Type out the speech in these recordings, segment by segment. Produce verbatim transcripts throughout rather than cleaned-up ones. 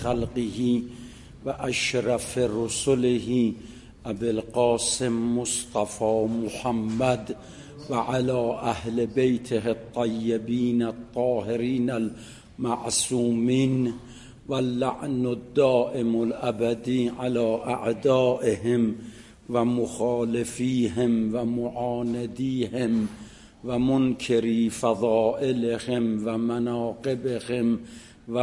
خلقه و اشرف رسله ابی القاسم مصطفى محمد و علی اهل بیته الطیبین الطاهرین المعصومین و اللعن الدائم الابدی علی اعدائهم و مخالفیهم و معاندیهم و منکری فضائلهم و مناقبهم و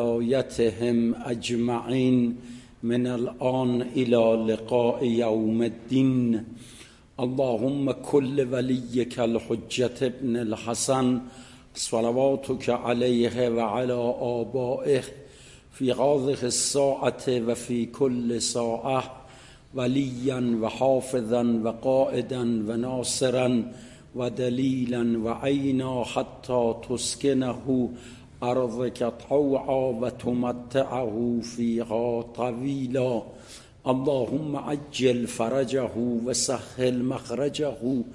ولایتهم اجمعین من الان الى لقاء یوم الدین. اللهم کل ولیک الحجة ابن الحسن صلواتک علیه و علی آبائه فی هذه الساعة و فی کل ساعة ولیا و حافظا و قائدا و ناصرا و دلیلا و عینا حتی تسکنه ارضک طوعا و تمتعه فیها طویلا. اللهم عجل فرجه و سهل مخرجه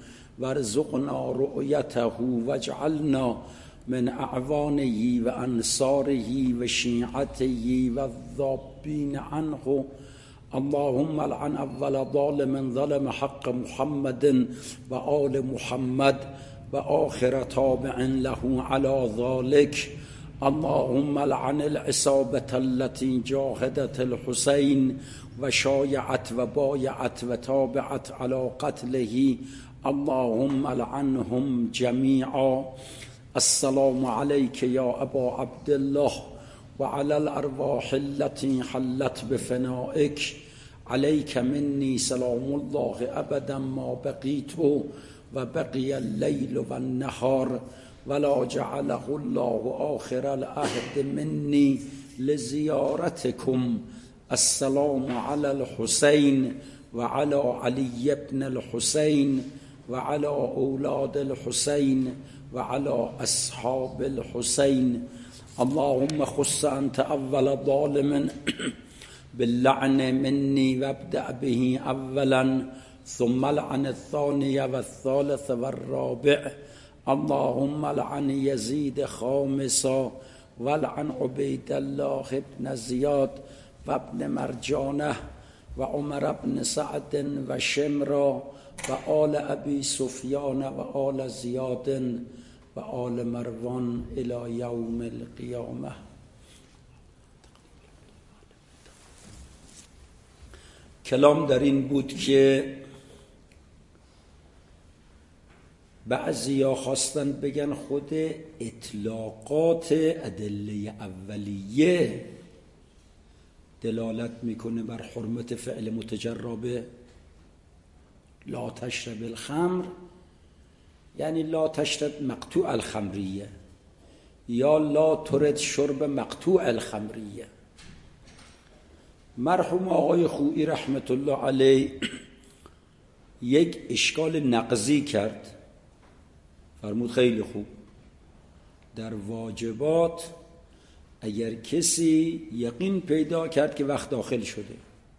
وارزقنا رؤیته واجعلنا من اعوانه و انصاره و شیعته و الذابین عنه. اللهم لعن اول ظالم ظلم حق محمد و آل محمد و آخر تابع له على ذلك. اللهم لعن العصابة التي جاهدت الحسين و شایعت و بایعت و تابعت على قتله. اللهم لعنهم جميعا. السلام عليك يا أبا عبد الله وعلى الأرواح التي حلت بفنائك. عليك مني سلام الله أبدا ما بقيت و بقي الليل والنهار ولا جعله الله آخر العهد مني لزيارتكم. السلام على الحسين وعلى علي بن الحسين وعلى أولاد الحسين وعلى أصحاب الحسين. اللهم خص أنت أول ظالم باللعن مني وابدأ به أولا ثم لعن الثاني والثالث والرابع. اللهم لعن يزيد خامسا ولعن عبيد الله بن زياد وابن مرجانه وعمر بن سعد وشمرا وآل أبي سفيان وآل زياد وآل مروان إلى يوم القيامة. کلام در این بود که بعضیا خواستن بگن خود اطلاقات ادله اولیه دلالت میکنه بر حرمت فعل متجربه. لا تشرب الخمر یعنی لا تشرب مقطوع الخمریه یا لا ترد شرب مقطوع الخمریه. مرحوم آقای خویی رحمت الله علیه یک اشکال نقضی کرد. فرمود خیلی خوب، در واجبات اگر کسی یقین پیدا کرد که وقت داخل شده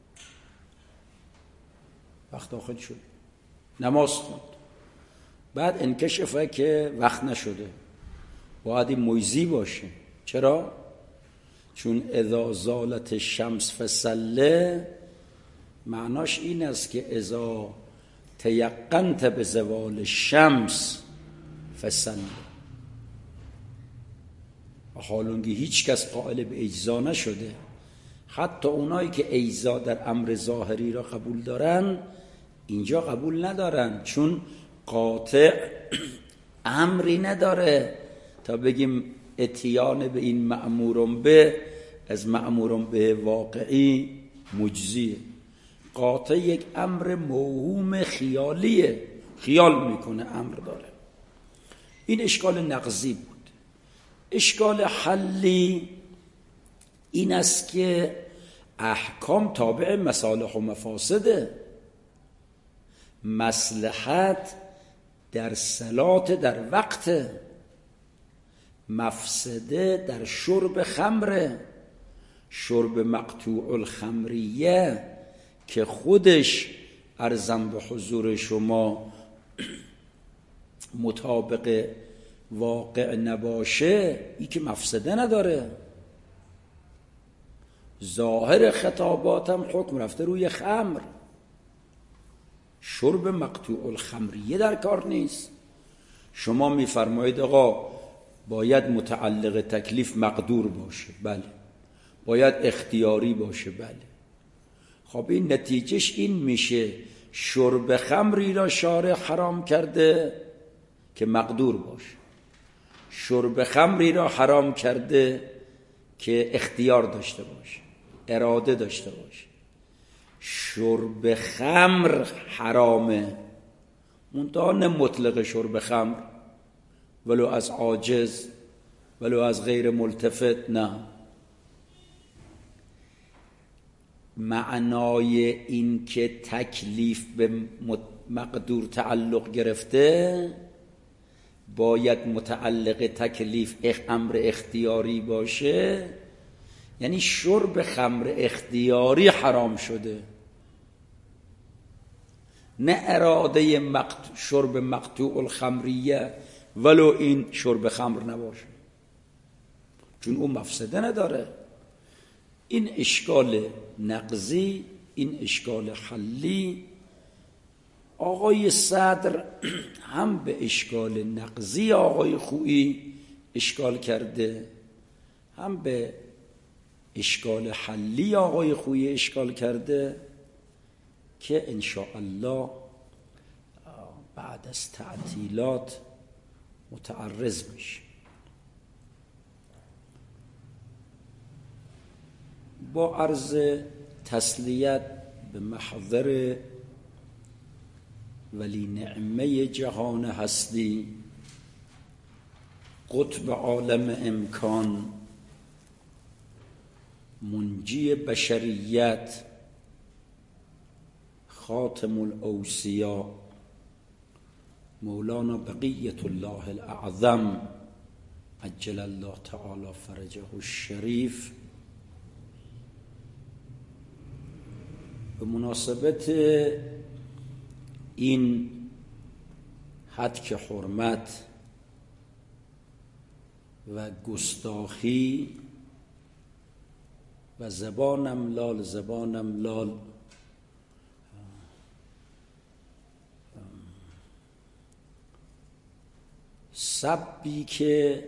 وقت داخل شده نماز خوند، بعد انکشفه که وقت نشده، باید این مجزی باشه. چرا؟ چون اذا زالت الشمس فصله معناش این است که اذا تیقنت به زوال الشمس فصله. حالونگی هیچ کس قائل به اجزا نشده، حتی اونایی که اجزا در امر ظاهری را قبول دارن اینجا قبول ندارن، چون قاطع امری نداره تا بگیم اتیان به این مأمورم به از مأمورم به واقعی مجزیه. قاطع یک امر موهوم خیالیه، خیال میکنه امر داره. این اشکال نقضی بود. اشکال حلی این است که احکام تابع مصالح و مفاسده. مصلحت در صلات در وقت، مفسده در شرب خمره. شرب مقطوع الخمریه که خودش عرضم به حضور شما مطابق واقع نباشه، ای که مفسده نداره. ظاهر خطاباتم حکم رفته روی خمر. شرب مقطوع الخمریه در کار نیست. شما میفرمایید آقا باید متعلق تکلیف مقدور باشه، بله. باید اختیاری باشه، بله. خب این نتیجهش این میشه شرب خمری را شارع حرام کرده که مقدور باشه، شرب خمری را حرام کرده که اختیار داشته باشه، اراده داشته باشه. شرب خمر حرامه، منتها نه مطلق شرب خمر، ولو از عاجز، ولو از غیر ملتفت، نه. معنای این که تکلیف به مقدور تعلق گرفته باید متعلق تکلیف امر اختیاری باشه، یعنی شرب خمر اختیاری حرام شده، نه اراده مقت... شرب مقطوع الخمریه ولو این شرب خمر نباشه، چون اون مفسده نداره. این اشکال نقضی، این اشکال حلی. آقای صدر هم به اشکال نقضی آقای خویی اشکال کرده، هم به اشکال حلی آقای خویی اشکال کرده که انشاءالله بعد از تعطیلات متعرض میشه. با عرض تسلیت به محضر ولی نعمه جهان هستی، قطب عالم امکان، منجی بشریت، خاتم الاوصیا، مولانا بقیت الله الاعظم عجل الله تعالی فرجه الشریف، به مناسبت این هتک حرمت و گستاخی و زبانم لال زبانم لال سبی که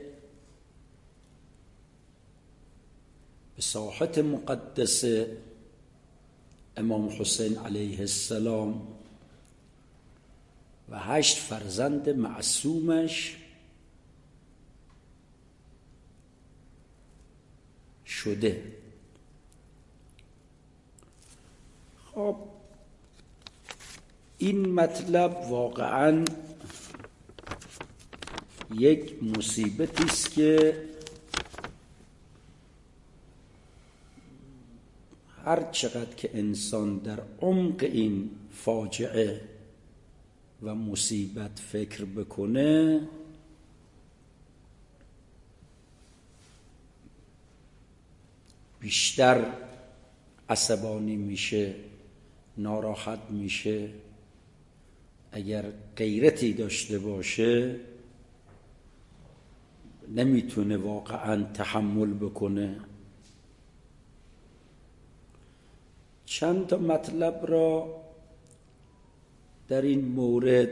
به ساحت مقدس امام حسین علیه السلام و هشت فرزند معصومش شده. خب این مطلب واقعاً یک مصیبتی است که هر چقدر که انسان در عمق این فاجعه و مصیبت فکر بکنه بیشتر عصبانی میشه، ناراحت میشه. اگر غیرتی داشته باشه نمیتونه واقعا تحمل بکنه. چند تا مطلب را در این مورد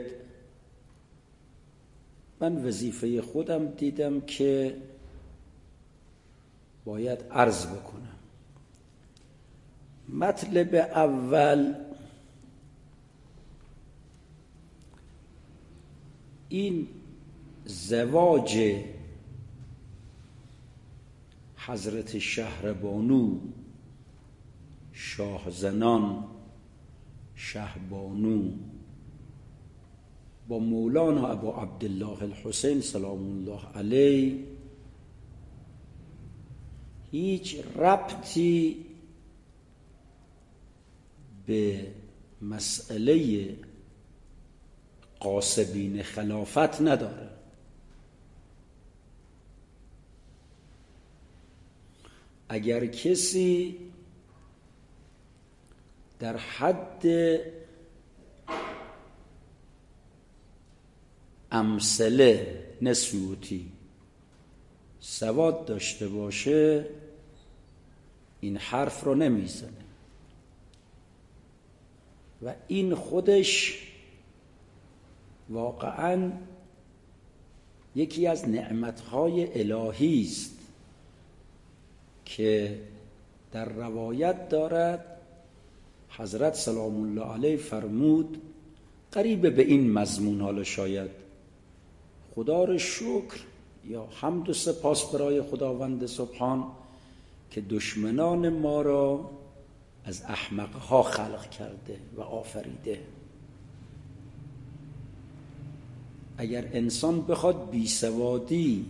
من وظیفه خودم دیدم که باید عرض بکنم. مطلب اول این زواج حضرت شهربانو شاهزنان شهبانو با مولانا ابا عبدالله الحسین سلام الله علیه هیچ ربطی به مسئله غاصبین خلافت نداره. اگر کسی در حد امثله نسوتی سواد داشته باشه این حرف رو نمیزنه و این خودش واقعاً یکی از نعمتهای الهی است که در روایت دارد حضرت سلام الله علیه فرمود قریب به این مضمون، حالا شاید خدا را شکر یا حمد و سپاس برای خداوند سبحان که دشمنان ما را از احمقها خلق کرده و آفریده. اگر انسان بخواد بیسوادی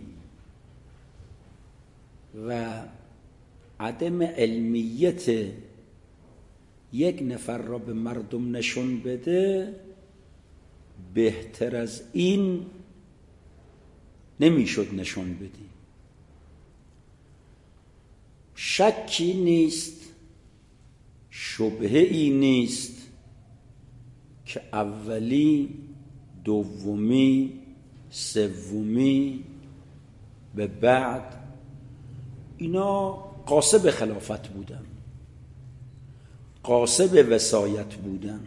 و عدم علمیت یک نفر را به مردم نشون بده، بهتر از این نمیشد نشون بدی. شکی نیست، شبهه ای نیست که اولی، دومی، سومی به بعد اینا قاصب خلافت بودن، قاصب وصایت بودن.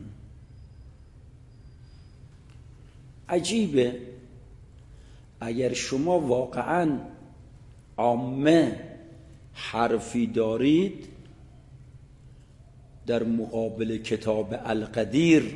عجیبه اگر شما واقعاً عامه حرفی دارید در مقابل کتاب القدیر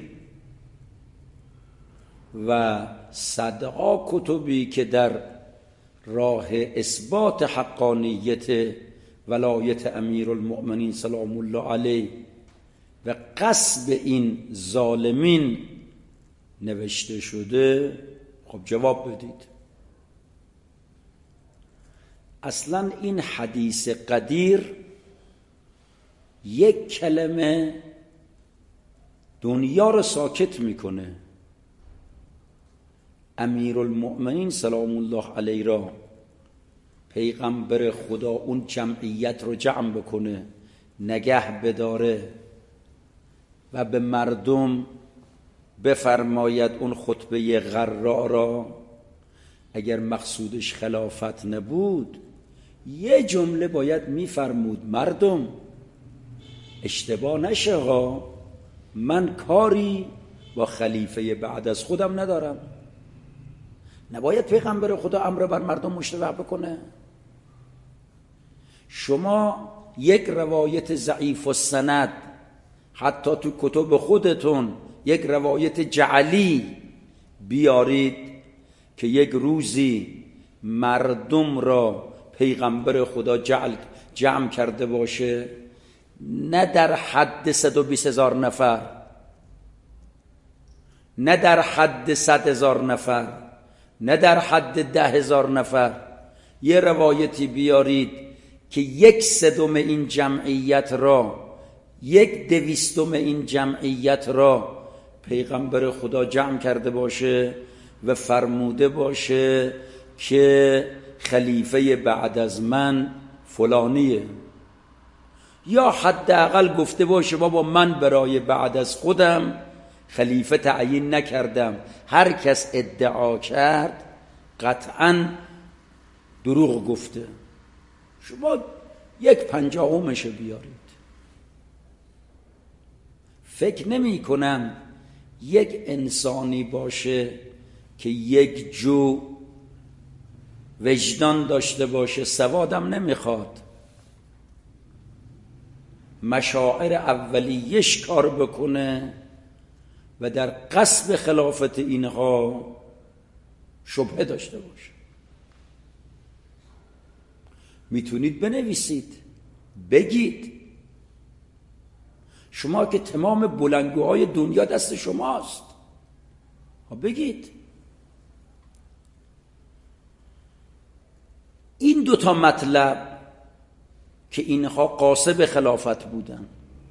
و صدها کتبی که در راه اثبات حقانیت ولایت امیرالمؤمنین سلام الله علیه و قصب این ظالمین نوشته شده، خب جواب بدید. اصلا این حدیث قدیر یک کلمه دنیا رو ساکت میکنه. امیرالمؤمنین سلام الله علیه را پیغمبر خدا اون جمعیت رو جمع بکنه، نگه بداره و به مردم بفرماید اون خطبه غراء را، اگر مقصودش خلافت نبود یه جمله باید میفرمود: مردم اشتباه نشه ها، من کاری با خلیفه بعد از خودم ندارم. نباید پیغمبر خدا امر بر مردم مشتبه بکنه. شما یک روایت ضعیف السند حتی تو کتب خودتون یک روایت جعلی بیارید که یک روزی مردم را پیغمبر خدا جعل جمع کرده باشه، نه در حد صد و بیست هزار نفر، نه در حد صد هزار نفر، نه در حد ده هزار نفر، یه روایتی بیارید که یک صدم این جمعیت را، یک دویستم این جمعیت را پیغمبر خدا جمع کرده باشه و فرموده باشه که خلیفه بعد از من فلانیه، یا حداقل گفته باشه بابا من برای بعد از خودم خلیفه تعیین نکردم. هر کس ادعا کرد قطعاً دروغ گفته. شما یک پنجاهمش بیارید. فکر نمی کنم یک انسانی باشه که یک جو وجدان داشته باشه، سوادم نمیخواد، مشاعر اولیش کار بکنه و در قصب خلافت اینها شبهه داشته باشه. میتونید بنویسید، بگید. شما که تمام بلندگوهای دنیا دست شماست، بگید. این دوتا مطلب که اینها قاصب خلافت بودن،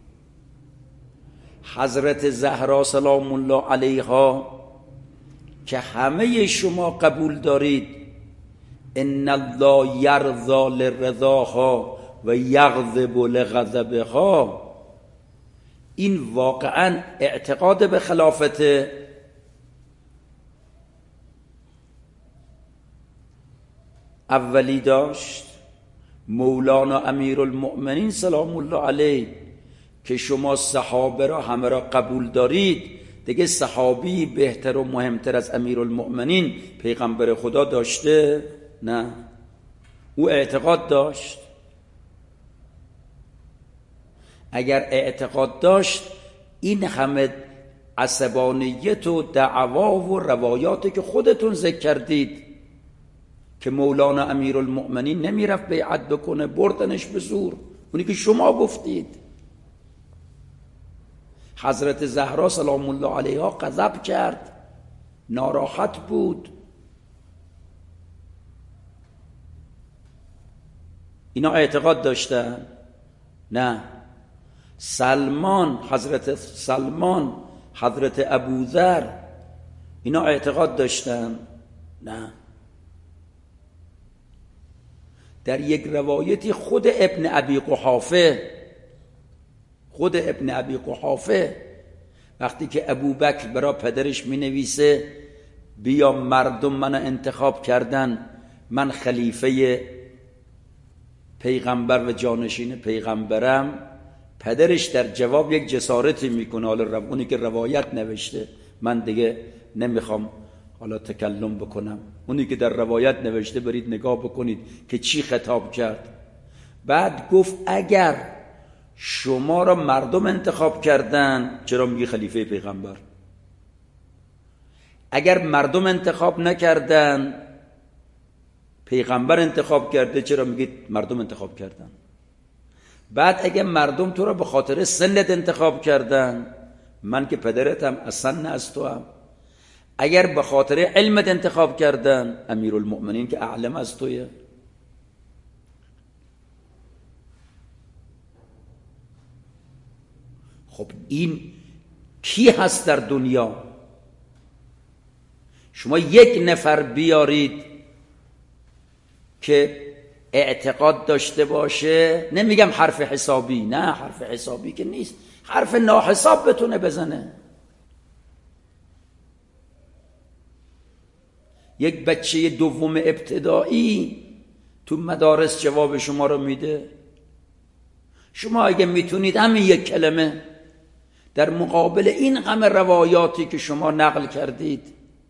حضرت زهرا سلام الله علیها که همه شما قبول دارید ان الله یرضا لرضاها و یغضب لغضبها، این واقعا اعتقاد به خلافت اولی داشت مولانا امیرالمؤمنین سلام الله علیه که شما صحابه را همه را قبول دارید، دیگه صحابی بهتر و مهمتر از امیرالمؤمنین پیغمبر خدا داشته؟ نه. او اعتقاد داشت. اگر اعتقاد داشت این همه عصبانیت و دعوا و روایاتی که خودتون ذکر کردید که مولانا امیرالمؤمنین نمیرفت بیعت بکنه، بردنش به زور، اونی که شما گفتید. حضرت زهرا سلام الله علیها غضب کرد، ناراحت بود. اینا اعتقاد داشتن؟ نه. سلمان، حضرت سلمان، حضرت ابوذر، اینا اعتقاد داشتن؟ نه. در یک روایتی خود ابن ابی قحافه خود ابن ابی قحافه وقتی که ابوبکر برای پدرش می نویسه بیا مردم منو انتخاب کردن، من خلیفه پیغمبر و جانشین پیغمبرم، پدرش در جواب یک جسارتی میکنه، حالا اونی که روایت نوشته، من دیگه نمیخوام حالا تکلم بکنم، اونی که در روایت نوشته برید نگاه بکنید که چی خطاب کرد. بعد گفت اگر شما را مردم انتخاب کردن چرا میگی خلیفه پیغمبر؟ اگر مردم انتخاب نکردن، پیغمبر انتخاب کرده، چرا میگید مردم انتخاب کردن؟ بعد اگر مردم تو را به خاطر سنت انتخاب کردن، من که پدرتم، از سن از تو هم. اگر به خاطر علمت انتخاب کردن، امیرالمؤمنین که اعلم از تویه. خب این کی هست در دنیا؟ شما یک نفر بیارید که اعتقاد داشته باشه، نمیگم حرف حسابی، نه حرف حسابی که نیست، حرف ناحساب بتونه بزنه. یک بچه دوم ابتدایی تو مدارس جواب شما رو میده. شما اگه میتونید همین یک کلمه در مقابل این همه روایاتی که شما نقل کردید،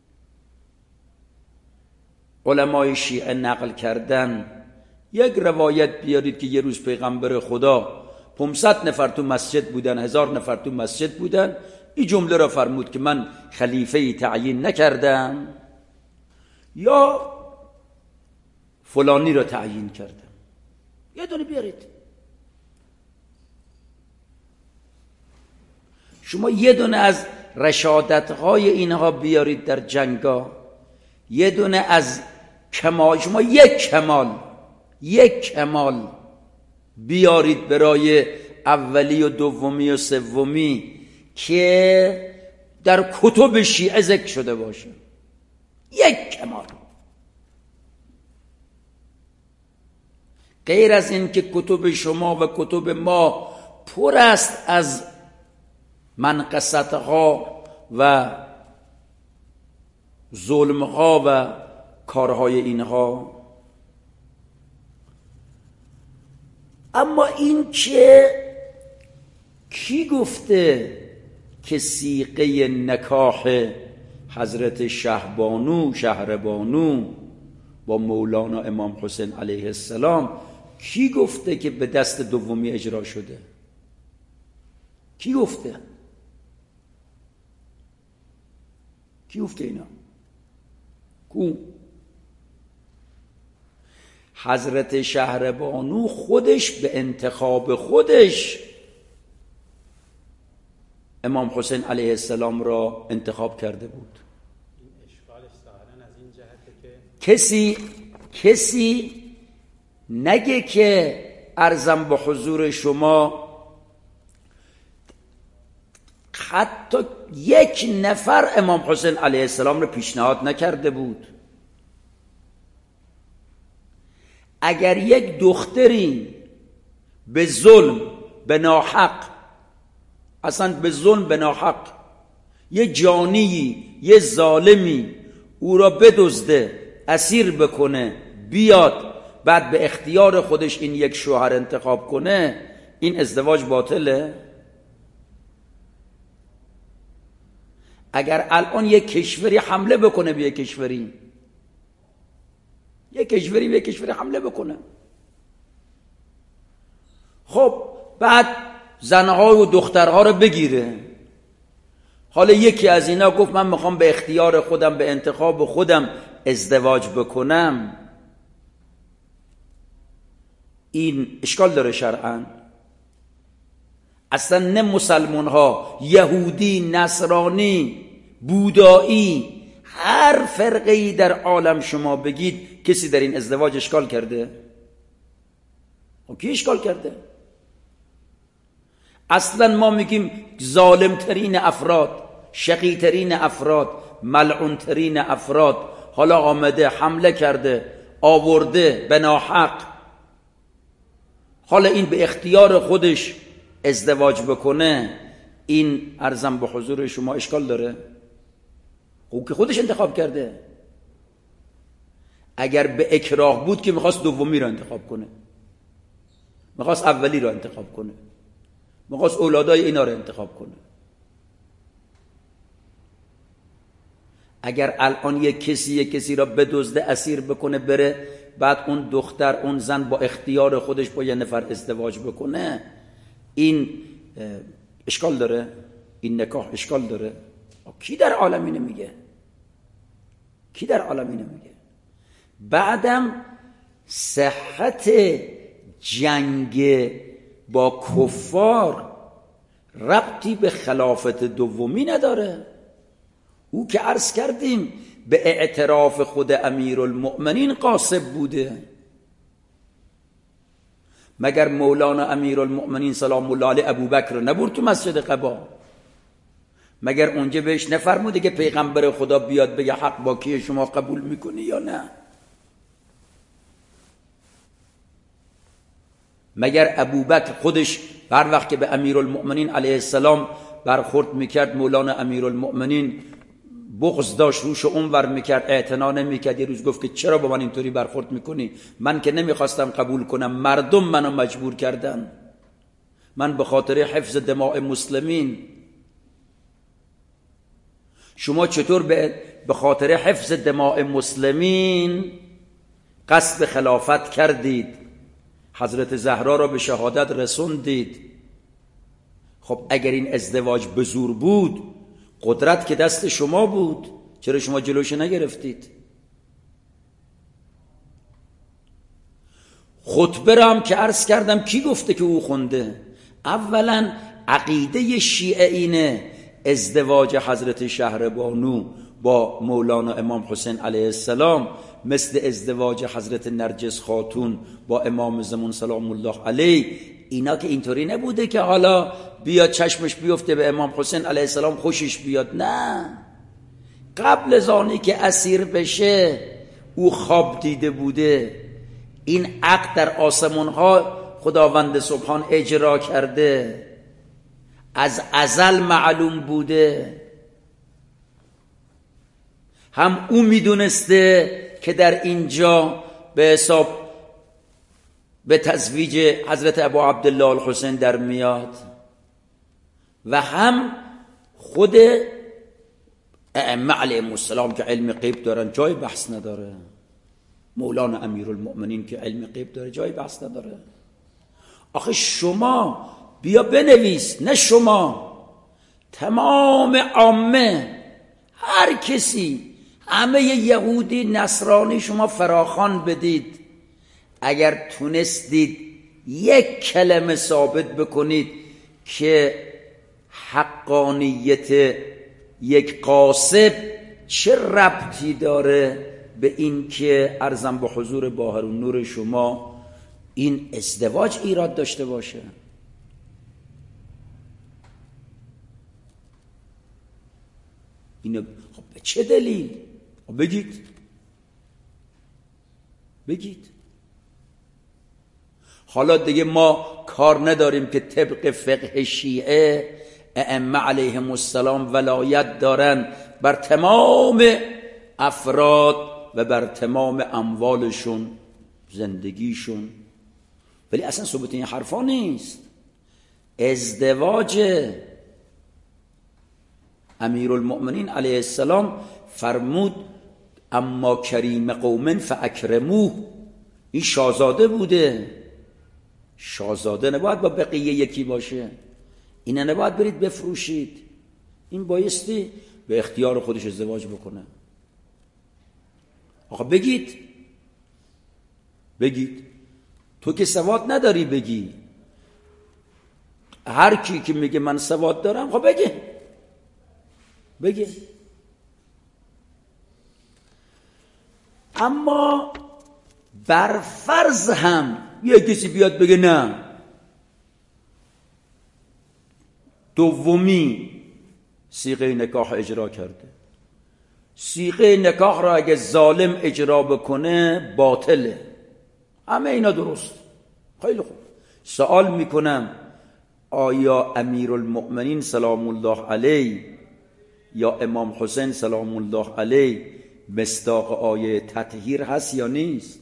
علمای شیعه نقل کردن، یک روایت بیارید که یه روز پیغمبر خدا پانصد نفر تو مسجد بودن، هزار نفر تو مسجد بودن، این جمله را فرمود که من خلیفه تعیین نکردم یا فلانی را تعیین کردم. یه دونه بیارید. شما یه دونه از رشادت‌های اینها بیارید در جنگا، یه دونه از کمال، شما یک کمال یک کمال بیارید برای اولی و دومی و سومی که در کتب شیعه ذکر شده باشه. یک کمال. غیر از این که کتب شما و کتب ما پر است از منقصتها و ظلمها و کارهای اینها. اما این که کی گفته که صیغه نکاح حضرت شهبانو شهربانو با مولانا امام حسین علیه السلام، کی گفته که به دست دومی اجرا شده؟ کی گفته؟ کی گفته اینا؟ کو؟ حضرت شهربانو خودش به انتخاب خودش امام حسین علیه السلام را انتخاب کرده بود. کسی کسی نگه که عرضم به حضور شما حتی یک نفر امام حسین علیه السلام را پیشنهاد نکرده بود. اگر یک دختری به ظلم، به ناحق، اصلا به ظلم به ناحق، یه جانی، یه ظالمی او را بدزده، اسیر بکنه، بیاد بعد به اختیار خودش این یک شوهر انتخاب کنه، این ازدواج باطله؟ اگر الان یک کشوری حمله بکنه به یک کشوری، یک کشوری به یک کشوری حمله بکنه، خب بعد زنها و دخترها رو بگیره، حالا یکی از اینا گفت من میخوام به اختیار خودم، به انتخاب خودم ازدواج بکنم، این اشکال داره شرعاً؟ اصلا نه مسلمان ها، یهودی، نصرانی، بودایی، هر فرقه‌ای در عالم شما بگید، کسی در این ازدواج اشکال کرده؟ و کی اشکال کرده؟ اصلا ما میگیم ظالمترین افراد، شقیترین افراد، ملعونترین افراد، حالا آمده حمله کرده، آورده به ناحق، حالا این به اختیار خودش ازدواج بکنه، این عرضم به حضور شما اشکال داره؟ او که خودش انتخاب کرده. اگر به اکراه بود که میخواست دومی رو انتخاب کنه، میخواست اولی رو انتخاب کنه، میخواست اولادای اینا رو انتخاب کنه. اگر الان یک کسی یک کسی را بدزده، اسیر بکنه، بره، بعد اون دختر، اون زن با اختیار خودش با یه نفر ازدواج بکنه، این اشکال داره؟ این نکاح اشکال داره؟ کی در عالم اینو میگه؟ کی در عالم اینو میگه؟ بعدم صحت جنگ با کفار ربطی به خلافت دومی نداره. او که عرض کردیم به اعتراف خود امیرالمؤمنین قاصد بوده. مگر مولانا امیرالمؤمنین سلام الله علیه ابوبکر نبرد تو مسجد قبا؟ مگر اونجا بهش نفرموده که پیغمبر خدا بیاد بگه حق با کیه، شما قبول میکنی یا نه؟ مگر ابوبکر خودش هر وقت که به امیرالمؤمنین علیه السلام برخورد میکرد، مولانا امیرالمؤمنین بغض داشت، روش اونور میکرد، اعتنا نمیکرد؟ یه روز گفت که چرا با من اینطوری برخورد میکنی؟ من که نمیخواستم قبول کنم، مردم منو مجبور کردن، من به خاطر حفظ دماء مسلمین. شما چطور به خاطر حفظ دماء مسلمین قصد خلافت کردید، حضرت زهرا را به شهادت رسوندید؟ خب اگر این ازدواج به زور بود، قدرت که دست شما بود، چرا شما جلوش نگرفتید؟ خطبه را هم که عرض کردم کی گفته که او خونده؟ اولا عقیده شیعه اینه ازدواج حضرت شهربانو با مولانا امام حسین علیه السلام مثل ازدواج حضرت نرجس خاتون با امام زمان سلام الله علیه، اینا که اینطوری نبوده که حالا بیاد چشمش بیفته به امام حسین علیه السلام خوشش بیاد. نه، قبل از آنی که اسیر بشه او خواب دیده بوده، این عقد در آسمان ها خداوند سبحان اجرا کرده، از ازل معلوم بوده. هم او میدونسته که در اینجا به حساب به تزویج حضرت ابو عبدالله الحسین در میاد، و هم خود ائمه علیهم السلام که علم غیب دارن جای بحث نداره. مولانا امیرالمؤمنین که علم غیب داره جای بحث نداره. آخه شما بیا بنویس، نه شما، تمام عامه، هر کسی، همه یهودی نصرانی، شما فراخوان بدید، اگر تونستید یک کلمه ثابت بکنید که حقانیت یک قاصد چه ربطی داره به این که عرضم به حضور باهر و نور شما این ازدواج ایراد داشته باشه. اینو خب به چه دلیل؟ بگید بگید. حالا دیگه ما کار نداریم که طبق فقه شیعه ائمه علیهم السلام ولایت دارن بر تمام افراد و بر تمام اموالشون. زندگیشون. ولی اصلا ثبوت این حرفا نیست. ازدواج امیرالمؤمنین علیه السلام فرمود اما کریم قوم فاکرموه، این شاهزاده بوده، شاهزاده نباید با بقیه یکی باشه، اینه نباید برید بفروشید، این بایستی به اختیار خودش ازدواج بکنه. آقا بگید بگید تو که سواد نداری بگی، هر کی که میگه من سواد دارم خب بگه بگه. اما بر فرض هم یه کسی بیاد بگه نه، دومی صیغه نکاح اجرا کرده، صیغه نکاح را اگه ظالم اجرا بکنه باطله، همه اینا درست. خیلی خوب، سوال میکنم آیا امیرالمؤمنین سلام الله علیه یا امام حسین سلام الله علیه مصداق آیه تطهیر هست یا نیست؟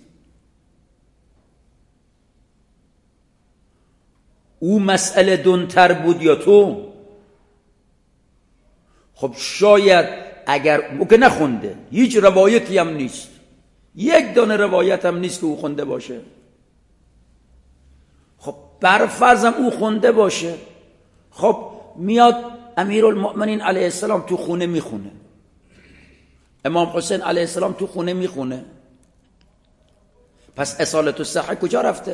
او مسئله دونتر بود یا تو؟ خب شاید اگر او که نخونده، هیچ روایتی هم نیست، یک دانه روایت هم نیست که او خونده باشه. خب برفرضم او خونده باشه، خب میاد امیرالمؤمنین علیه السلام تو خونه میخونه، امام حسین علیه السلام تو خونه میخونه، پس اصالت الصحه کجا رفته؟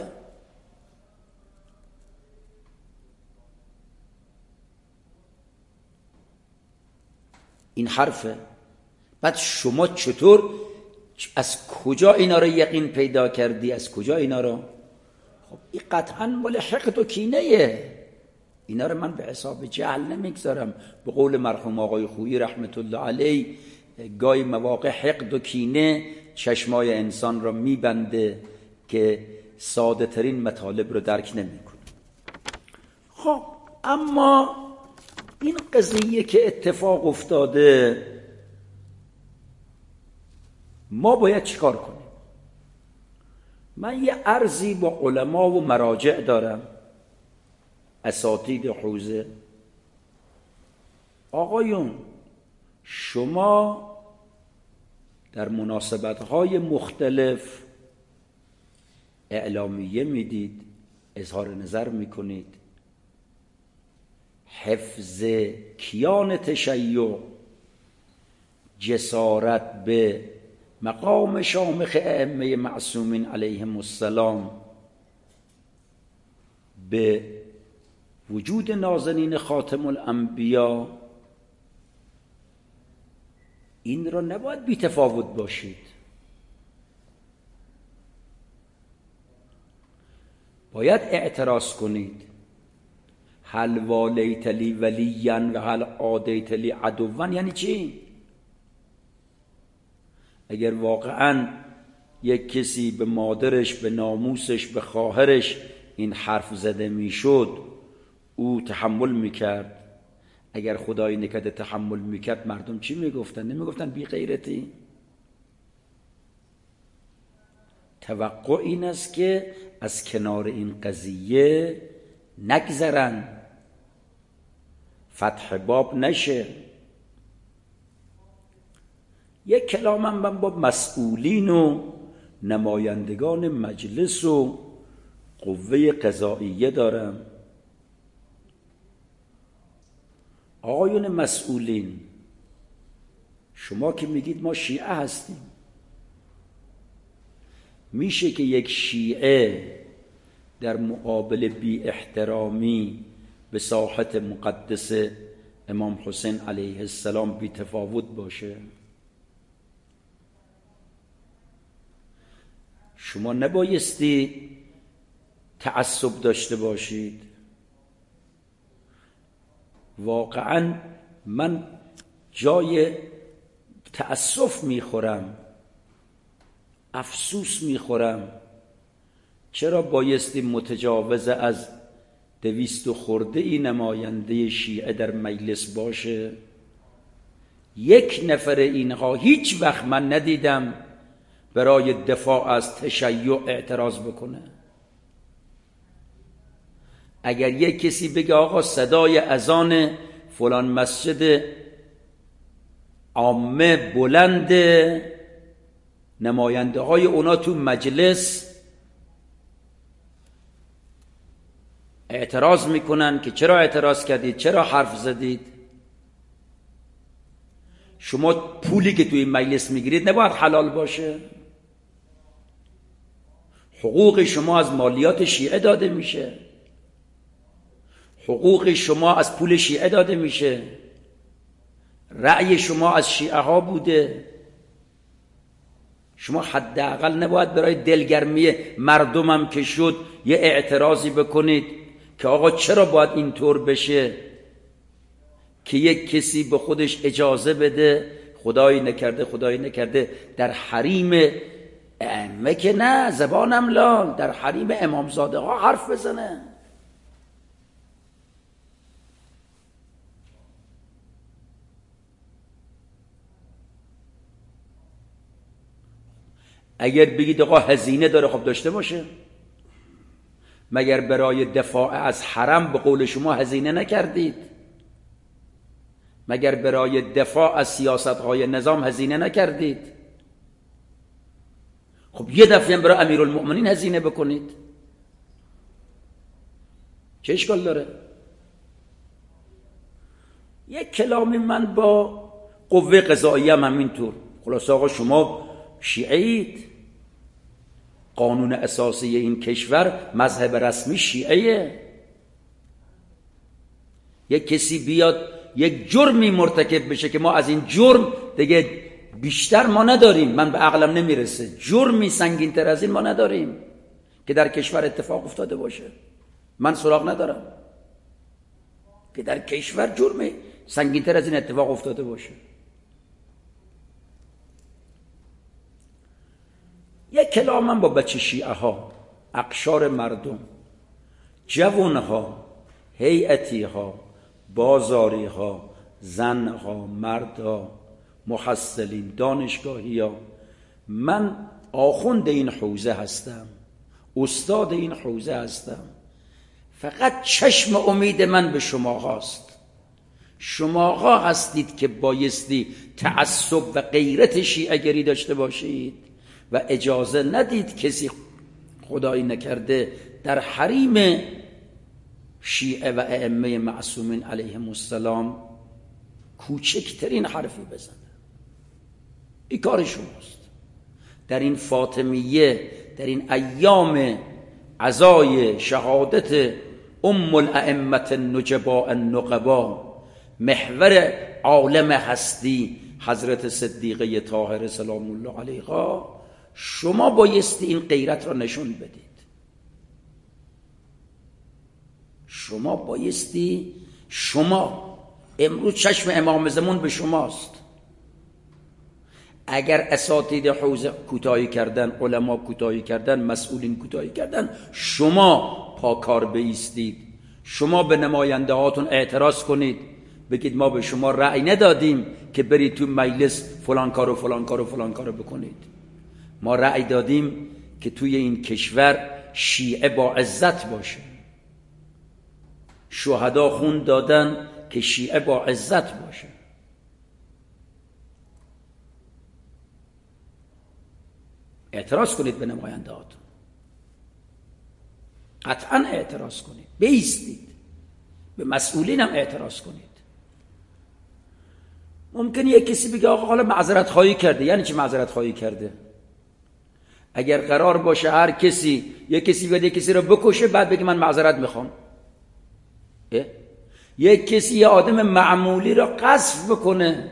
این حرفه. بعد شما چطور، از کجا اینا رو یقین پیدا کردی؟ از کجا اینا رو؟ خب این قطعا مال حقد و کینه، اینا رو من به حساب جهل نمیگذارم. به قول مرحوم آقای خویی رحمت الله علیه، گاهی مواقع حقد و کینه چشمای انسان را میبنده که ساده ترین مطالب رو درک نمیکنه. خب اما این قضیه که اتفاق افتاده ما باید چیکار کنیم؟ من یه عرضی با علما و مراجع دارم، اساتید حوزه. آقایون شما در مناسبت‌های مختلف اعلامیه میدید، اظهار نظر میکنید، حفظ کیان تشیع، جسارت به مقام شامخ ائمه معصومین علیهم السلام، به وجود نازنین خاتم الانبیا، این را نباید بی تفاوت باشید. باید اعتراض کنید. هل والیت لی ولیا و هل عادیت لی عدوا، یعنی چی؟ اگر واقعا یک کسی به مادرش، به ناموسش، به خواهرش این حرف زده میشد او تحمل میکرد، اگر خدای نکرده تحمل میکرد مردم چی میگفتن؟ نمیگفتن بی غیرتی؟ توقع این است که از کنار این قضیه نگذرن، فتح باب نشه. یک کلامم من با مسئولین و نمایندگان مجلس و قوه قضاییه دارم. آقایون مسئولین، شما که میگید ما شیعه هستیم، میشه که یک شیعه در مقابل بی احترامی به ساحت مقدس امام حسین علیه السلام بی تفاوت باشه؟ شما نبایستی تعصب داشته باشید. واقعا من جای تأسف میخورم، افسوس میخورم. چرا بایستی متجاوز از دویست و خورده ای نماینده شیعه در مجلس باشه؟ یک نفر اینها هیچ وقت من ندیدم برای دفاع از تشیع اعتراض بکنه. اگر یک کسی بگه آقا صدای اذان فلان مسجد عامه بلند، نماینده های اونا تو مجلس اعتراض میکنن که چرا اعتراض کردید، چرا حرف زدید؟ شما پولی که توی مجلس میگیرید نباید حلال باشه؟ حقوق شما از مالیات شیعه داده میشه، حقوق شما از پول شیعه داده میشه، رأی شما از شیعه ها بوده. شما حداقل نباید برای دلگرمی مردمم که شد یه اعتراضی بکنید که آقا چرا باید اینطور بشه که یک کسی به خودش اجازه بده، خدایی نکرده خدایی نکرده در حریم ائمه که نه، زبانم لال، در حریم امامزاده ها حرف بزنه. اگر بگید آقا هزینه داره، خب داشته باشه. مگر برای دفاع از حرم به قول شما هزینه نکردید؟ مگر برای دفاع از سیاست‌های نظام هزینه نکردید؟ خب یه دفعه هم برای امیرالمؤمنین هزینه بکنید، چه اشکال داره؟ یک کلامی من با قوه قضاییه هم همینطور. خلاص آقا شما شیعه‌اید، قانون اساسی این کشور مذهب رسمی شیعه‌ایه. یک کسی بیاد یک جرمی مرتکب بشه که ما از این جرم دیگه بیشتر ما نداریم، من به عقلم نمیرسه جرمی سنگین تر از این ما نداریم که در کشور اتفاق افتاده باشه. من سراغ ندارم که در کشور جرمی سنگین تر از این اتفاق افتاده باشه. یک کلام من با بچه شیعه ها، اقشار مردم، جوان ها، هیئتی ها، بازاری ها، زن ها، مرد ها، محصلین، دانشگاهی ها، من آخوند این حوزه هستم، استاد این حوزه هستم. فقط چشم امید من به شما هاست. شما ها هستید که بایستی تعصب و غیرت شیعه گری داشته باشید و اجازه ندید کسی خدایی نکرده در حریم شیعه و ائمه معصومین علیهم السلام کوچکترین حرفی بزنه. این کار شماست. در این فاطمیه، در این ایام عزای شهادت ام الائمه النجباء النقبا، محور عالم هستی حضرت صدیقه طاهره سلام الله علیها، شما بایستی این غیرت را نشون بدید. شما بایستی، شما امروز چشم امام زمان به شماست. اگر اساتید حوزه کوتاهی کردن، علما کوتاهی کردن، مسئولین کوتاهی کردن، شما پاکار بایستید. شما به نماینده هاتون اعتراض کنید، بگید ما به شما رأی ندادیم که برید تو مجلس فلان کارو فلان کارو فلان کارو بکنید. ما رأی دادیم که توی این کشور شیعه با عزت باشه. شهدا خون دادن که شیعه با عزت باشه. اعتراض کنید به نماینده هاتون، قطعا اعتراض کنید، بایستید، به مسئولین هم اعتراض کنید. ممکنه یک کسی بگه آقا حالا معذرت خواهی کرده. یعنی چی معذرت خواهی کرده؟ اگر قرار باشه هر کسی یک کسی بیاد یک کسی رو بکشه بعد بگه من معذرت میخوام، یک کسی یه آدم معمولی رو قذف بکنه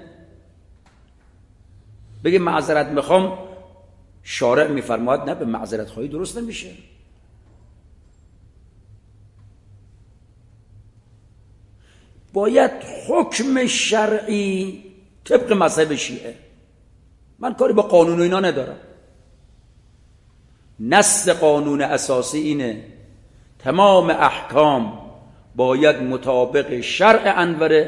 بگه معذرت میخوام، شارع میفرماید نه، به معذرت خواهی درست نمیشه. باید حکم شرعی طبق مذهب شیعه. من کاری با قانون و اینا ندارم. نص قانون اساسی اینه تمام احکام باید مطابق شرع انور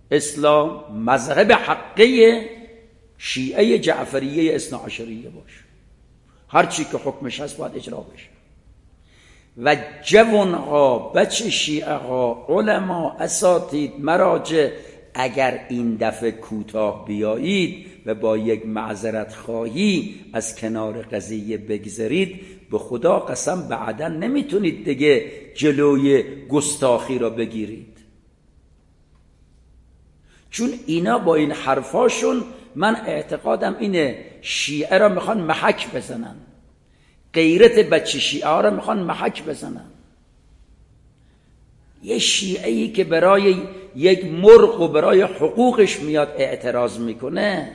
اسلام، مذهب حقه شیعه جعفریه اثنا عشریه باشه. هر چی که حکمش هست باید اجرا بشه. و جوانها، بچه شیعه ها، علما، اساتید، مراجع، اگر این دفعه کوتاه بیایید و با یک معذرت خواهی از کنار قضیه بگذرید، به خدا قسم بعدا نمیتونید دیگه جلوی گستاخی را بگیرید. چون اینا با این حرفاشون، من اعتقادم اینه، شیعه را میخوان محک بزنن، غیرت بچه شیعه ها را میخوان محک بزنن. یه شیعه‌ای که برای یک مرغ و برای حقوقش میاد اعتراض میکنه،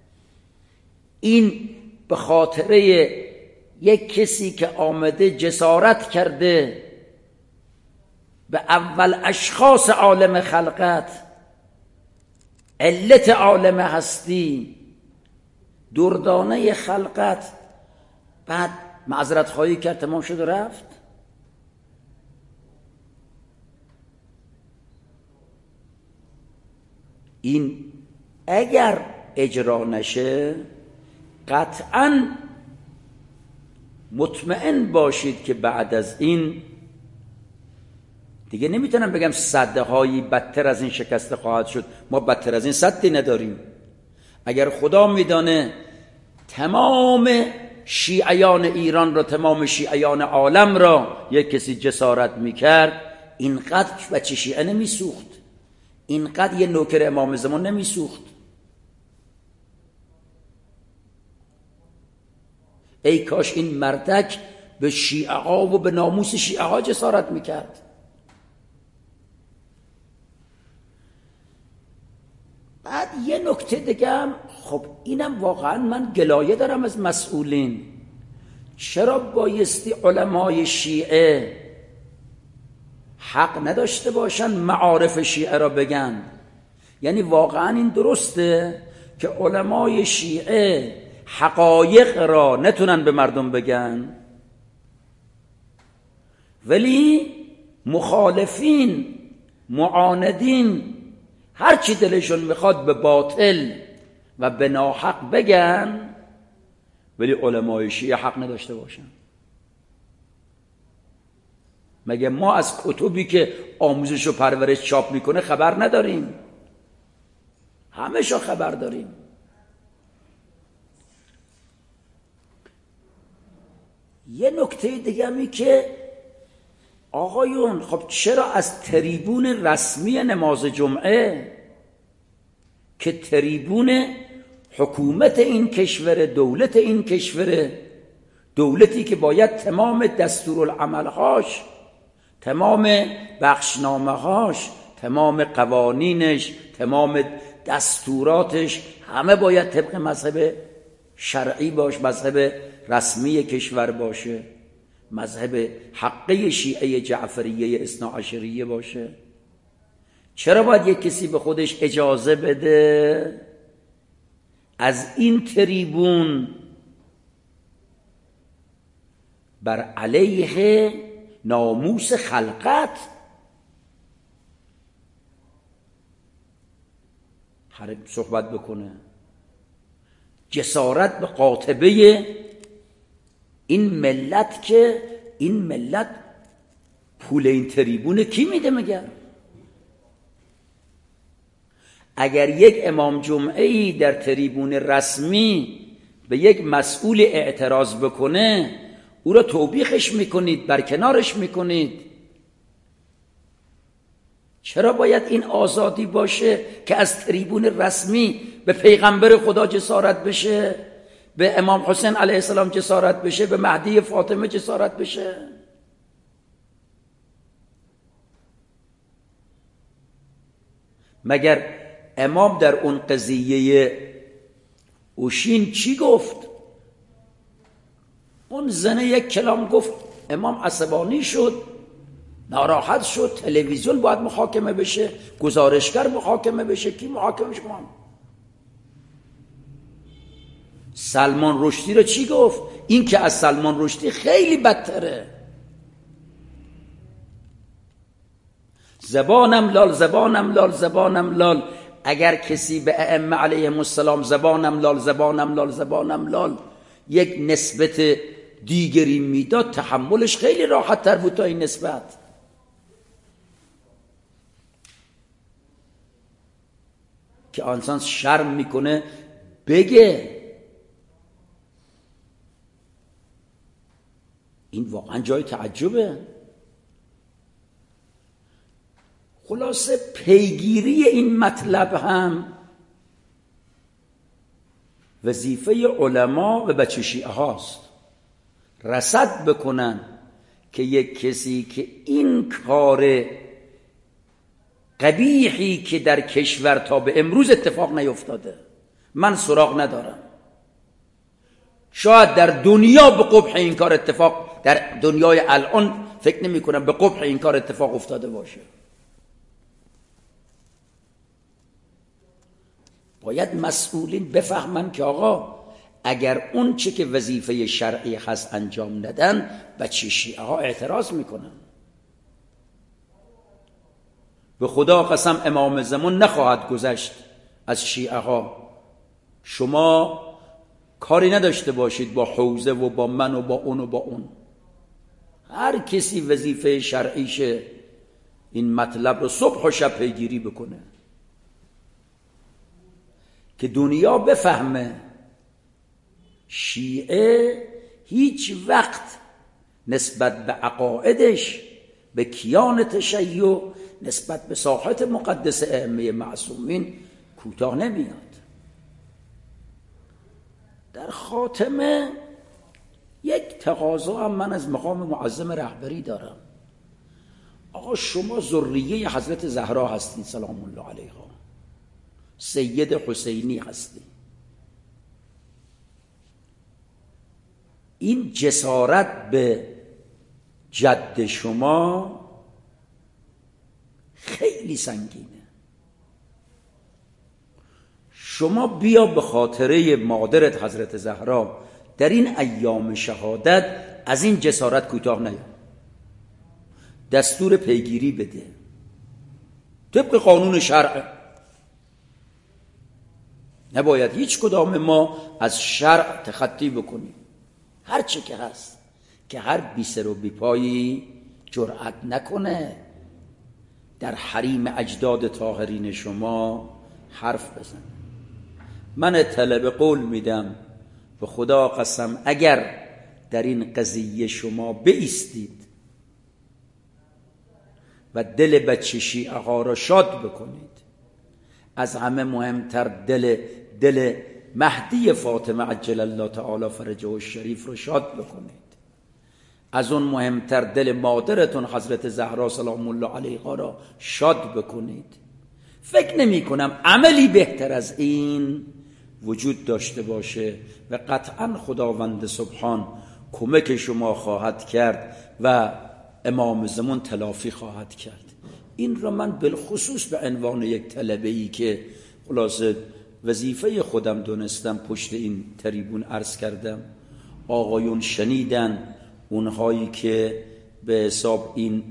این به خاطر یک کسی که آمده جسارت کرده به اول اشخاص عالم خلقت، علت عالم هستی، دردانه خلقت، بعد معذرت خواهی کرد تمام شد و رفت. این اگر اجرا نشه، قطعاً مطمئن باشید که بعد از این دیگه نمیتونم بگم سده هایی بدتر از این شکسته خواهد شد. ما بدتر از این سدی نداریم. اگر خدا میدانه تمام شیعیان ایران را، تمام شیعیان عالم را یک کسی جسارت میکرد، اینقدر بچه شیعه نمیسوخت، اینقدر یه نوکر امام زمان نمیسوخت. ای کاش این مردک به شیعه ها و به ناموس شیعه ها جسارت میکرد. بعد یه نکته دیگه، خب اینم واقعا من گلایه دارم از مسئولین. چرا بایستی علمای شیعه حق نداشته باشن معارف شیعه را بگن؟ یعنی واقعا این درسته که علمای شیعه حقایق را نتونن به مردم بگن، ولی مخالفین، معاندین، هر چی دلشون میخواد به باطل و به ناحق بگن، ولی علمای شیعه حق نداشته باشن؟ مگه ما از کتبی که آموزش و پرورش چاپ میکنه خبر نداریم؟ همه شو خبر داریم. یه نکته دیگه همی که آقایون، خب چرا از تریبون رسمی نماز جمعه که تریبون حکومت این کشور، دولت این کشور، دولتی که باید تمام دستورالعملهاش، تمام بخشنامهاش، تمام قوانینش، تمام دستوراتش همه باید طبق مذهب شرعی باشه، مذهب رسمی کشور باشه، مذهب حقه شیعه جعفریه اثنا عشریه باشه، چرا باید یک کسی به خودش اجازه بده از این تریبون بر علیه ناموس خلقت هر صحبت بکنه؟ جسارت به قاطبه این ملت، که این ملت پول این تریبون کی میده مگر؟ اگر یک امام جمعه‌ای در تریبون رسمی به یک مسئول اعتراض بکنه، او را توبیخش میکنید، برکنارش میکنید. چرا باید این آزادی باشه که از تریبون رسمی به پیغمبر خدا جسارت بشه، به امام حسین علیه السلام جسارت بشه، به مهدی فاطمه جسارت بشه؟ مگر امام در اون قضیه اوشین چی گفت؟ اون زنه یک کلام گفت، امام عصبانی شد، ناراحت شد، تلویزیون باید محاکمه بشه، گزارشگر محاکمه بشه. کی محاکمه شد؟ سلمان رشدی رو چی گفت؟ این که از سلمان رشدی خیلی بدتره. زبانم لال، زبانم لال، زبانم لال. اگر کسی به ائمه علیهم السلام زبانم لال، زبانم لال، زبانم لال یک نسبت دیگری میداد تحملش خیلی راحت تر بود تا این نسبت. که انسان شرم میکنه بگه. این واقعا جای تعجبه. خلاصه پیگیری این مطلب هم وظیفه علما و بچه شیعه هاست، رصد بکنن که یک کسی که این کار قبیحی که در کشور تا به امروز اتفاق نیفتاده، من سراغ ندارم، شاید در دنیا به قبح این کار اتفاق، در دنیای الان فکر نمی کنم به قبح این کار اتفاق افتاده باشه. باید مسئولین بفهمن که آقا اگر اون چه که وظیفه شرعی هست انجام ندن، بچه شیعه ها اعتراض میکنن. به خدا قسم امام زمان نخواهد گذشت از شیعه ها شما کاری نداشته باشید با حوزه و با من و با اون و با اون. هر کسی وظیفه شرعیشه این مطلب رو صبح و شب پیگیری بکنه که دنیا بفهمه شیعه هیچ وقت نسبت به عقایدش، به کیان تشیع، نسبت به ساحت مقدس ائمه معصومین کوتاه نمیاد. در خاتمه یک تقاضا هم من از مقام معظم رهبری دارم. آقا شما ذریه حضرت زهرا هستید سلام الله علیها، سید حسینی هستید. این جسارت به جد شما خیلی سنگینه. شما بیا به خاطره مادرت حضرت زهرا در این ایام شهادت از این جسارت کوتاه نیا، دستور پیگیری بده طبق قانون شرع. نباید هیچ کدام ما از شرع تخطی بکنیم، هر چه که هست، که هر بی سر و بی پایی جرأت نکنه در حریم اجداد طاهرین شما حرف بزن. من طلب قول میدم به خدا قسم اگر در این قضیه شما بایستید و دل بچه شیعه ها را شاد بکنید، از همه مهمتر دل دل مهدی فاطمه عجل الله تعالی فرجه الشریف رو شاد بکنید، از اون مهمتر دل مادرتون حضرت زهرا سلام الله علیها را شاد بکنید. فکر نمی کنم عملی بهتر از این وجود داشته باشه و قطعا خداوند سبحان کمک شما خواهد کرد و امام زمان تلافی خواهد کرد. این را من بالخصوص به عنوان یک طلبه‌ای که خلاصه وظیفه خودم دونستم پشت این تریبون عرض کردم. آقایون شنیدن، اونهایی که به حساب این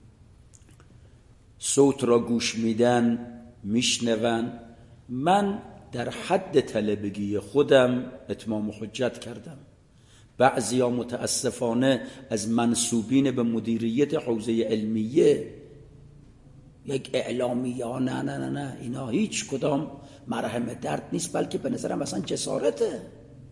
صوت را گوش میدن میشنون. من در حد طلبگی خودم اتمام حجت کردم. بعضیا متاسفانه از منسوبین به مدیریت حوزه علمیه یک اعلامیه ها نه نه نه نه اینا هیچ کدام مرهم درد نیست، بلکه به نظرم اصلا جسارته.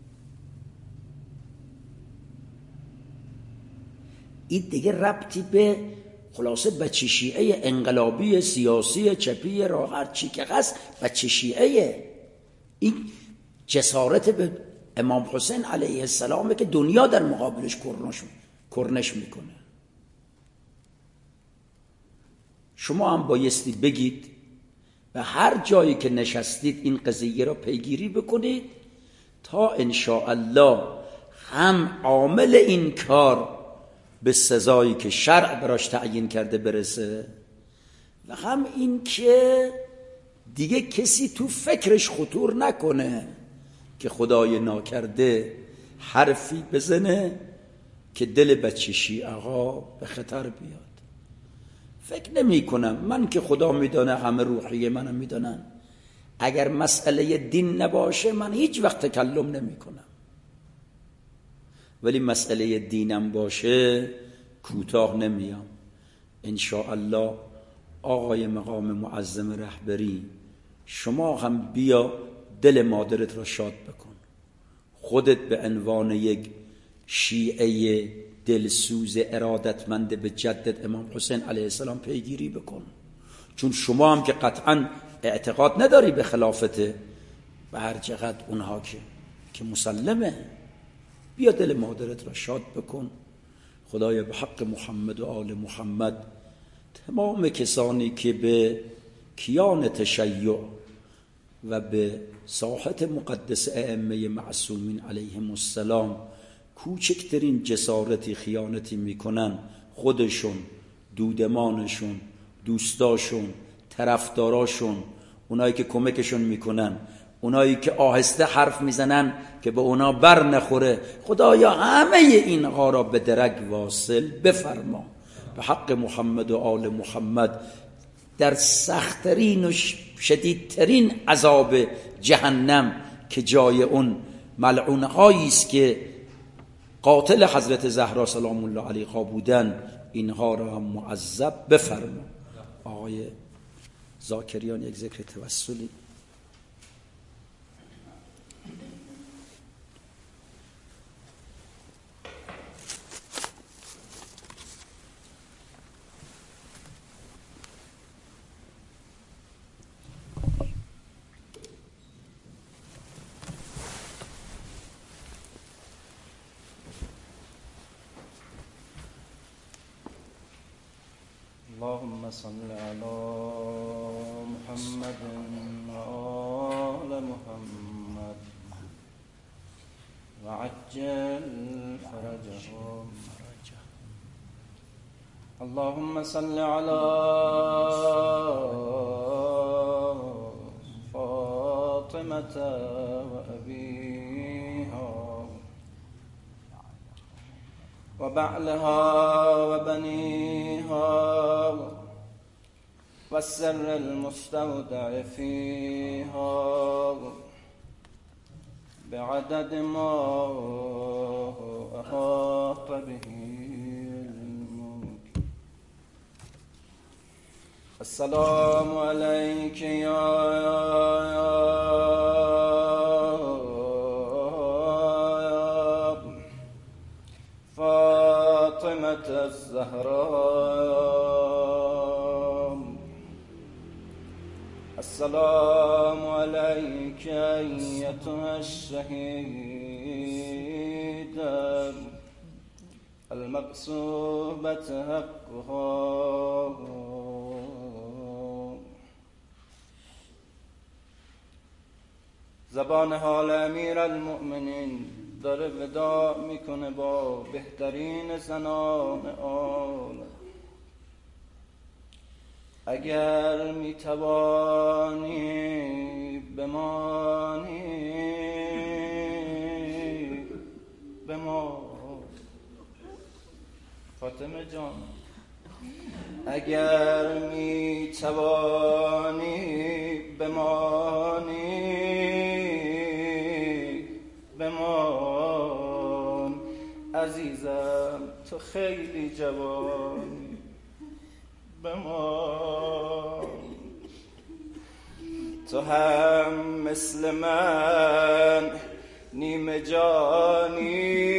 این دیگه ربطی به خلاصه بچه شیعه انقلابی سیاسی چپی راه هر چی که هست بچه شیعه. این جسارت به امام حسین علیه السلامه که دنیا در مقابلش کرنش کرنش میکنه. شما هم بایستی بگید و هر جایی که نشستید این قضیه را پیگیری بکنید تا انشاءالله هم عامل این کار به سزایی که شرع براش تعیین کرده برسه و هم این که دیگه کسی تو فکرش خطور نکنه که خدای ناکرده حرفی بزنه که دل بچه شیعه ها به خطر بیاد. فکر نمی کنم، من که خدا میدانه همه روحیه منم میدانن، اگر مسئله دین نباشه من هیچ وقت تکلم نمی کنم. ولی مسئله دینم باشه کوتاه نمیام. ان شاء الله آقای مقام معظم رهبری، شما هم بیا دل مادرت را شاد بکن، خودت به عنوان یک شیعه دلسوز ارادتمند به جدت امام حسین علیه السلام پیگیری بکن، چون شما هم که قطعا اعتقاد نداری به خلافته و هر چقدر اونها که که مسلمه. بیا دل مادرت را شاد بکن. خدایا به حق محمد و آل محمد تمام کسانی که به کیان تشیع و به ساحت مقدس ائمه معصومین علیهم السلام کوچکترین جسارتی خیانتی میکنن، خودشون، دودمانشون، دوستاشون، طرفداراشون، اونایی که کمکشون میکنن، اونایی که آهسته حرف میزنن که به اونا بر نخوره، خدایا همه اینها را به درک واصل بفرما. به حق محمد و آل محمد در سختترین و شدیدترین عذاب جهنم که جای اون ملعونهایی است که قاتل حضرت زهرا سلام الله علیها بودن، اینها را هم معذب بفرما. آقای ذاکریان یک ذکر توسلی. اللهم صل على محمد وآل محمد وعجل فرجهم. اللهم صل على فاطمة وأبيها وبعلها وبنيها والسر المستودع فيها بعدد ما أحاط به علمك. السلام عليك يا فاطمة الزهراء. السلام عليك أيتها الشهيدة المغصوبة حقها. زبان حال امیر المؤمنین داره وداع میکنه با بهترین زنان عالم. اگر میتوانی بمانی بمان فاطمه جان، اگر میتوانی بمانی بمان عزیزم، تو خیلی جوانی، بمان. تو هم مثل من نیمه جانی،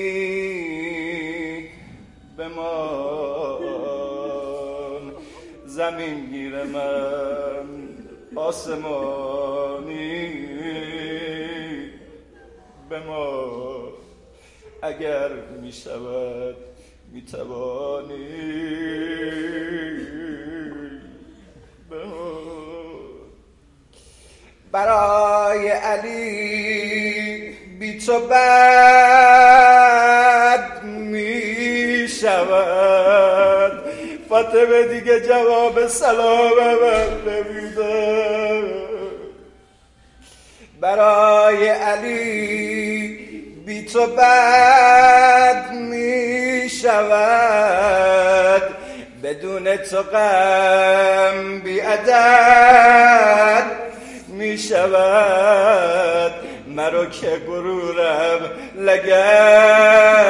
بمان. زمین گیر من آسمانی، بمان. اگر می شود می توانی برای علی بی تو بد می شود. فاطمه دیگه جواب سلام من نمیده. برای علی بی تو بد می شود، بدون تو غم بی عدد می شود. مرا که غرورم لگد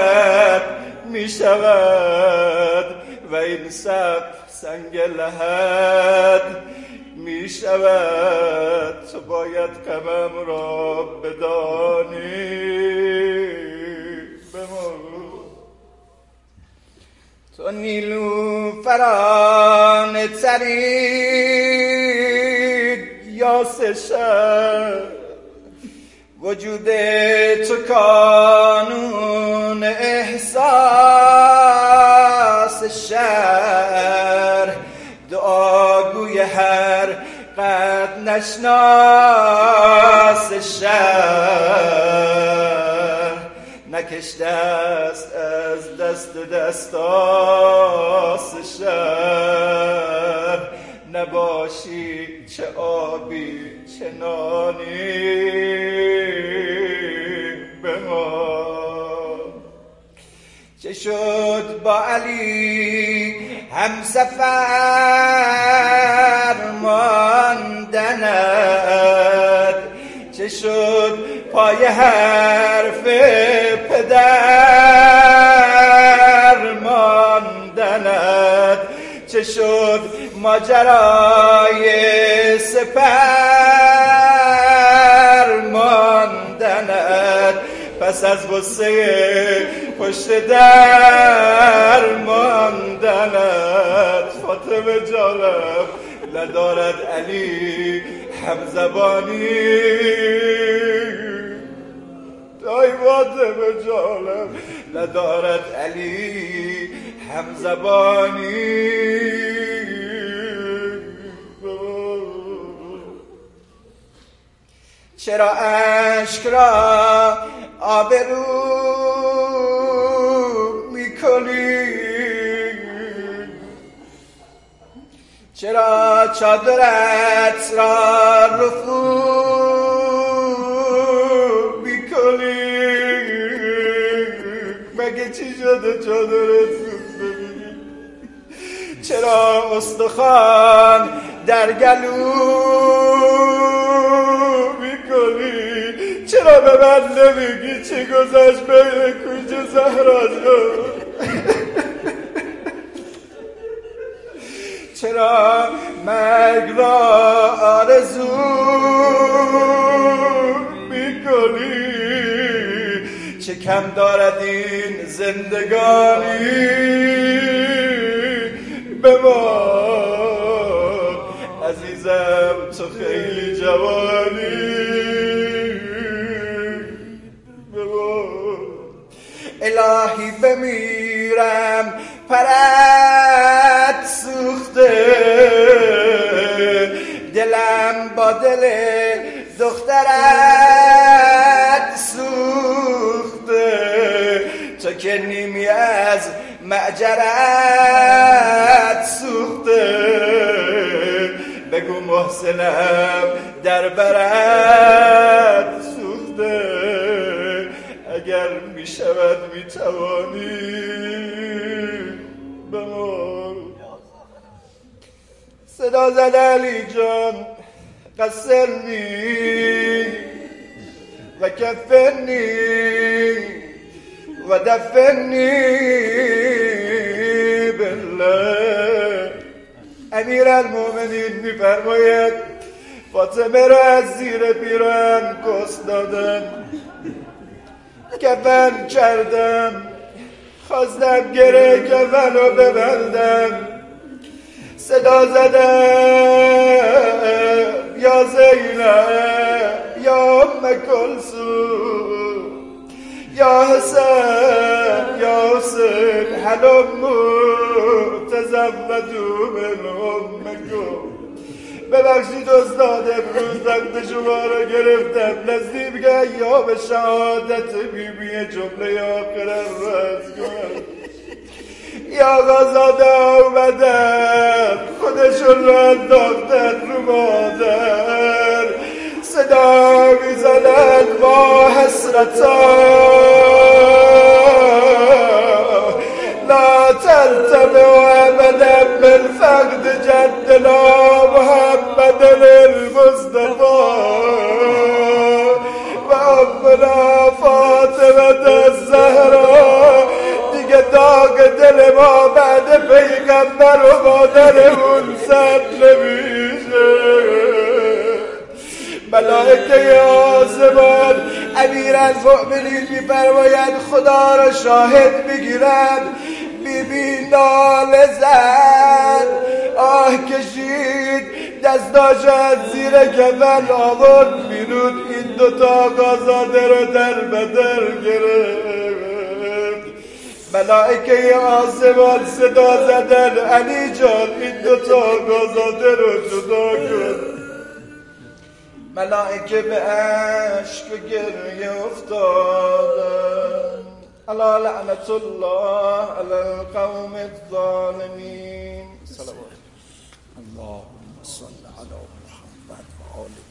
شود و این سقف سنگ لحد می شود. تو باید غمم را بدانی بمرو. تو نیلوفرانه ترین یاس شهر، وجود تو کانون احساس شهر، دعاگوی هر قد نشناس شهر، نکشته است از دست دستاس شهر. نباشی چه آبی چه نانی بمان. چه شد با علی همسفر ماندند، چه شد پای حرف پدر ماندند، چه شد ماجرای سپر ماندند، پس از غصه پشت در ماندند. فاطمه جانم ندارد علی همزبانی، ای فاطمه جانم ندارد علی همزبانی. چرا اشک را آبرو میکنی؟ چرا چادرت را رفو میکنی؟ مگه چی شده چادرت ببینی؟ چرا استخوان در گلو میکنی؟ چرا به من نمیگی چه گذشت بین کوچه زهرا جان؟ چرا مرگ را آرزو میکنی؟ چه کم دارد این زندگانی بمان؟ عزیزم تو خیلی جوانی بمان. الهی بمیرم پرت سوخته، دلم با دل دخترت سوخته، تو که نیمی از معجرت سوخته. بگو محسنم در برت سوخته، اگر می شود می توانی بمان. صدا زد علی جان قسرنی و کفنی و دفنی بالله. امیر المومنین میفرماید فاطمه را از زیر پیراهن کس دادم، کفن کردم، خواستم گره کفن رو ببندم، صدا زدم یا زینب یا ام کلثوم یا حسین یا حسین هلموا تزودوا من امکم. ببخشید استاد امروز وقت شما را گرفتم، نزدیک ایام شهادت بیبی جمله آخرم را از کنم. یا آقازاده آمدن خودشون را انداختن رو مادر، صدا میزنن با حسرتا لا تلتمع ابدا من فقد جدنا محمد المصطفى و امنا فاطمه الزهرا. دیگه داغ ما بعد پیغمبر و مادرمون سر نمیشه. ملائکه آسمان امیرالمؤمنین می‌فرماید خدا را شاهد میگیرد. بی بی ناله زد، آه کشید، دستاش از زیر کفن آورد بیرون، این دوتا آقازاده رو در بدر گرفت. ملائکه آسمان صدا زدن علی جان این دوتا آقازاده رو جدا کن. ملائکه به عشق و گریه افتادن. الا لعنت الله علی القوم الظالمین. اللهم صل علی محمد و آل